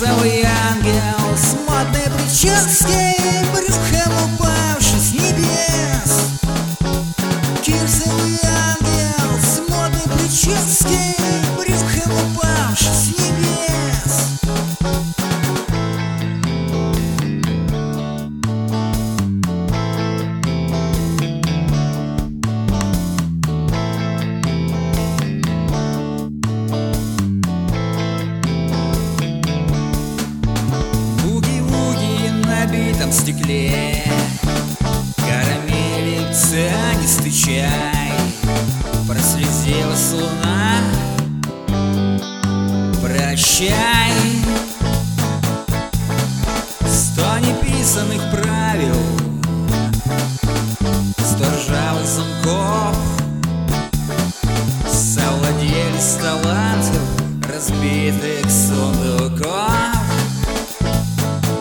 Кирсовый ангел с модной прической, брюхом упавший с небес. Кирсовый ангел с модной прической, брюхом упавший с небес. На битом стекле карамели, цианистый чай. Прослезилась луна, прощай. 100 неписанных правил, 100 ржавых замков совладелец талантов разбитых сундуков.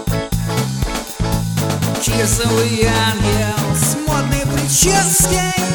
Кирсовый ангел с модной прической,